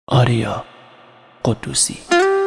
آریا قدوسی.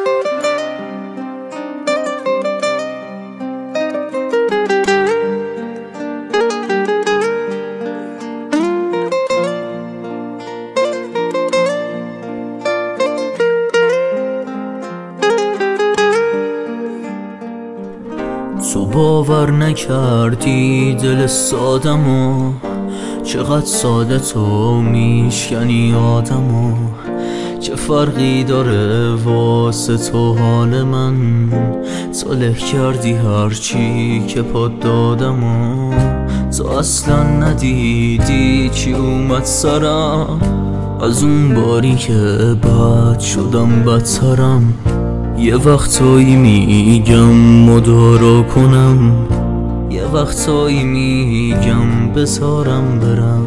تو باور نکردی دل سادمو، چقدر ساده تو میشکنی آدمو. چه فرقی داره واسه تو حال من، تو له کردی هرچی که پاد دادمو. تو اصلا ندیدی چی اومد سرم، از اون باری که بد شدم بدترم. یه وقتایی میگم مدارا کنم، یه وقتایی میگم بذارم برم.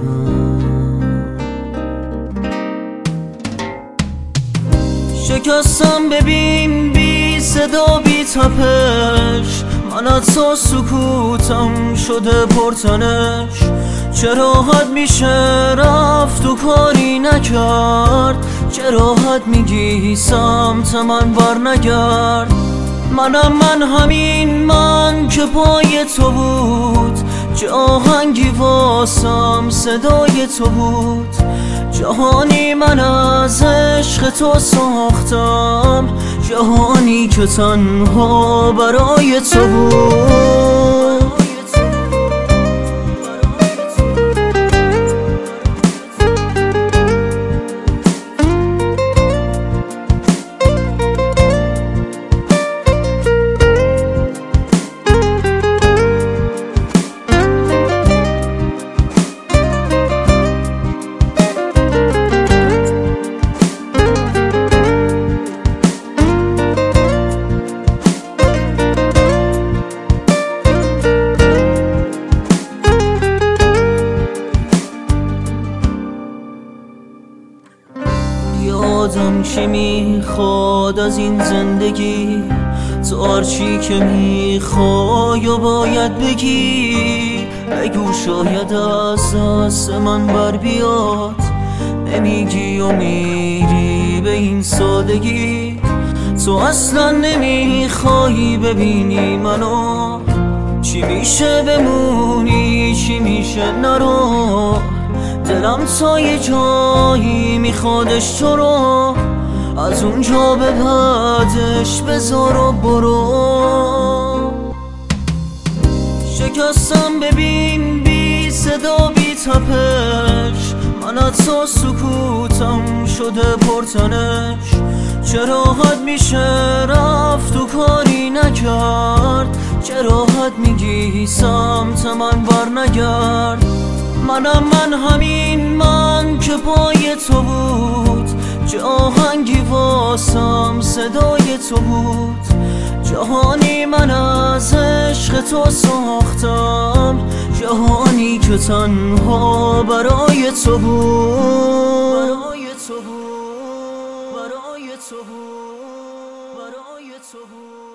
شکستم ببین بی صدا بی تپش، من از تو سکوتم شده پرتنش. چه راحت میشه رفت و کاری نکرد، چه راحت میگی سمت من بر نگرد. من همین من که پای تو بود، چه آهنگی واسم صدای تو بود. جهانی من از عشق تو ساختم، جهانی که تنها برای تو بود. یادم چی میخواد از این زندگی، تو هرچی که میخوای و باید بگی. بگو شاید از دست من بر بیاد، نمیگی و میری به این سادگی. تو اصلا نمیخوایی ببینی منو، چی میشه بمونی چی میشه نرو. دلم تا یه جایی میخوادش تو رو، از اونجا به بعدش بذار و برو. شکستم ببین بی صدا بی تپش، من از تو سکوتم شده پرتنش. چه راحت میشه رفت و کاری نکرد، چه راحت میگی سمت من بر نگرد. من همین من که پای تو بود، چه آهنگی واسم صدای تو بود. جهانی من از عشق تو ساختم، جهانی که تنها برای تو بود. برای تو بود، برای تو بود، برای تو بود.